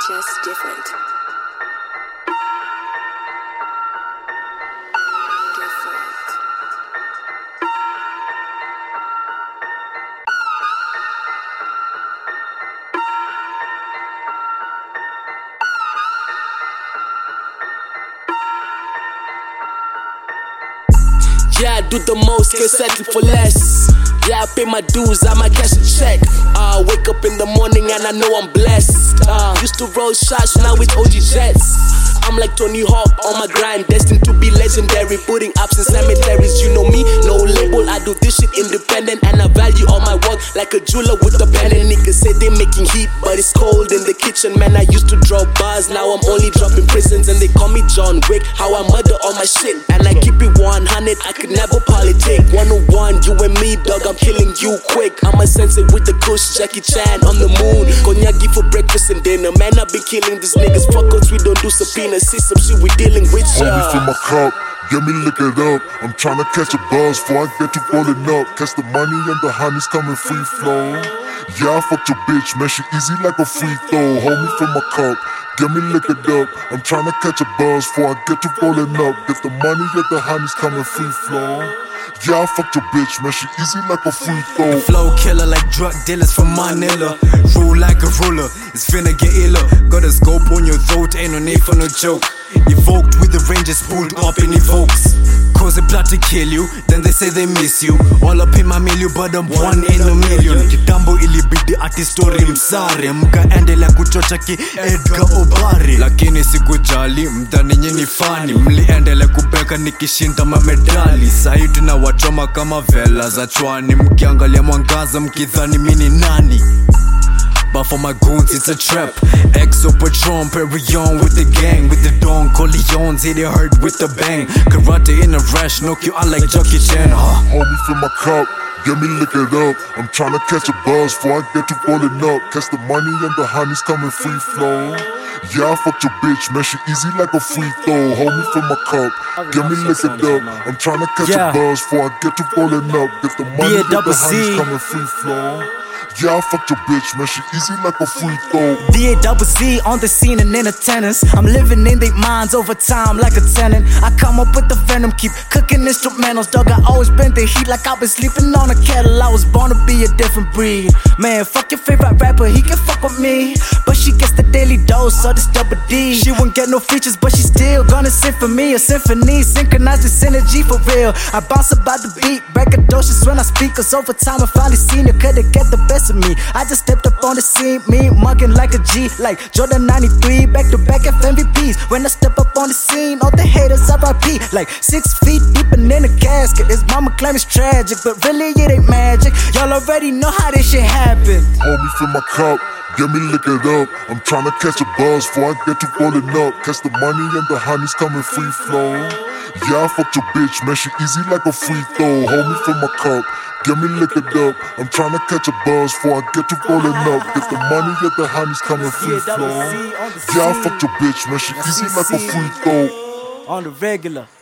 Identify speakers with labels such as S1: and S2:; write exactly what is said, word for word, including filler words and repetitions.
S1: just different. Different.
S2: Yeah, I do the most, can't settle for less. Yeah, I pay my dues, I might cash a check. Uh, wake up in the morning and I know I'm blessed. Uh, used to roll shots, now it's O G Jets. I'm like Tony Hawk on my grind, destined to be legendary. Putting ups in cemeteries, you know me, no label. I do this shit independent and I value all my work like a jeweler with a pen. And niggas say they making heat, but it's cold in the kitchen. Man, I used to drop bars, now I'm only dropping prisons. And they call me John Wick, how I murder all my shit. And I keep it one hundred, I could never politic. one oh one, you and me, dog, I'm killing you quick. I'm a sensei with the kush, Jackie Chan on the moon. Konyagi for breakfast and dinner. Man, I've been killing these niggas. Fuck us, we don't do subpoenas. See some shit we dealing with, ya.
S3: Homie, fill my cup, get me lick it up. I'm tryna catch a buzz before I get you rolling up. Catch the money and the honey's coming free flow. Yeah, I fucked your bitch, man, she easy like a free throw. Homie, fill my cup, get me lick it up. I'm tryna catch a buzz before I get you rolling up. Get the money and the honey's coming free flow. Yeah, I fucked your bitch, man, she easy like a free throw.
S4: Flow killer like drug dealers from Manila. Rule like a ruler, it's finna get iller. Got a scope on your throat, ain't no need for no joke. Evoked with the Rangers pulled up in evokes. Cause they plot to kill you, then they say they miss you. All up in my million, but I'm one in a million. Kitambo ilibidi ati story msare. Mkaendelea kuchocha ki Edgar Obare. Lakini sikujali, mdhani nyinyi fani. Mliendelea kubeka nikishinda mamedali. Sahi tunawachoma kama vela za chwani. Mkiangalia mwangaza mkidhani mini nani. But for my goons it's a trap. Exo Patron, Perry on with the gang. With the Don Corleones, hit it hard with the bang. Karate in a rush, knock you out like Jackie Chan, huh?
S3: Homie, fill my cup, get me lick it up. I'm tryna catch a buzz before I get you rolling up. Catch the money and the honey's coming free flow. Yeah, I fucked your bitch, man, she easy like a free throw. Homie, fill my cup, get me lick it up. I'm tryna catch
S4: Yeah.
S3: a buzz before I get you rolling up. Get the money and the honey's coming free flow. Yeah, I fucked your bitch, man, she easy like a free throw.
S4: D A double Z on the scene and in attendance. I'm living in their minds over time like a tenant. I come up with the venom, keep cooking instrumentals. Dog, I always been the heat like I've been sleeping on a kettle. I was born to be a different breed. Man, fuck your favorite rapper, he can fuck with me. But she gets the daily dose of this double D. She won't get no features, but she still gonna sing for me. A symphony, synchronize the synergy for real. I bounce about the beat, braggadocious when I speak. Cause over time I finally seen you couldn't get the best of me. I just stepped up on the scene, me mugging like a G, like Jordan ninety-three, back to back F M V Ps. When I step up on the scene, all the haters R I P. Like six feet deep and in a casket. His mama claim it's tragic, but really it ain't magic. Y'all already know how this shit happen.
S3: Homie, fill my cup, get me lick it up. I'm tryna catch a buzz before I get you rolling up. Catch the money and the honey's coming free flow. Yeah, I fucked your bitch, man, she easy like a free throw. Homie, fill my cup, get me lick it up. I'm tryna catch a buzz before I get you rolling up. Get the money and the honey's coming free flow. Yeah, I fucked your bitch, man, she easy like a free throw.
S4: On the regular.